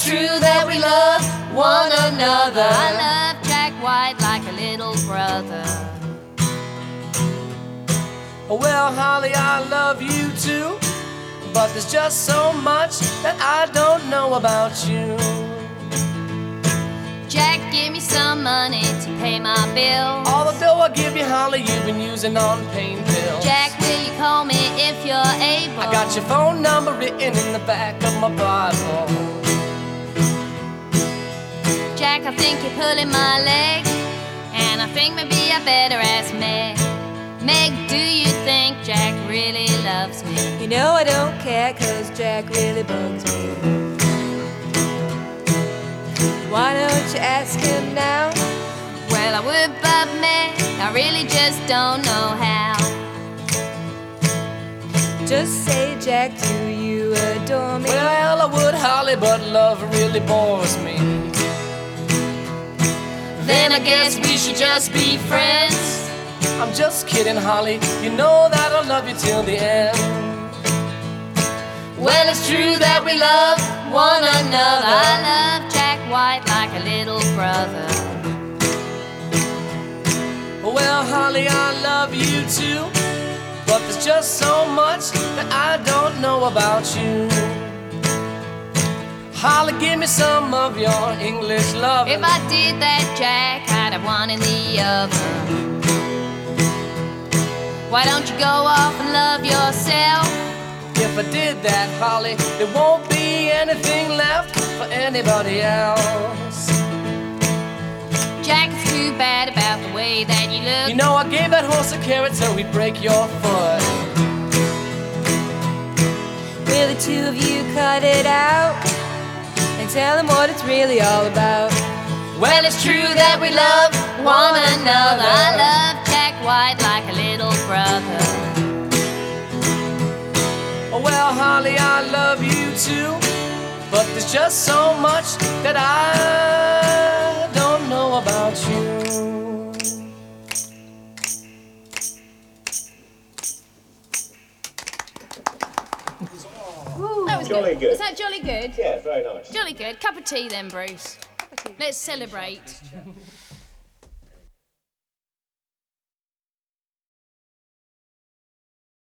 it's true that we love one another. I love Jack White like a little brother. Well, Holly, I love you too, but there's just so much that I don't know about you. Jack, give me some money to pay my bills. All the dough I give you, Holly, you've been using on pain pills. Jack, will you call me if you're able? I got your phone number written in the back of my Bible. Jack, I think you're pulling my leg, and I think maybe I better ask Meg. Meg, do you think Jack really loves me? You know I don't care, 'cause Jack really bugs me. Why don't you ask him now? Well, I would, but Meg, I really just don't know how. Just say, Jack, do you adore me? Well, I would, Holly, but love really bores me. Then I guess we should just be friends. I'm just kidding, Holly, you know that I'll love you till the end. Well, it's true that we love one another. I love Jack White like a little brother. Well, Holly, I love you too, but there's just so much that I don't know about you. Holly, give me some of your English love. If I did that, Jack, I'd have one in the oven. Why don't you go off and love yourself? If I did that, Holly, there won't be anything left for anybody else. Jack, it's too bad about the way that you look. You know I gave that horse a carrot so he'd break your foot. Will the two of you cut it out and tell him what it's really all about? Well, it's true that we love one another. I love Jack White like a little brother. Well, Holly, I love you too, but there's just so much that I don't know about you. That was Jolly good. Was that jolly good? Yeah, very nice. Jolly good. Cup of tea then, Bruce. Let's celebrate.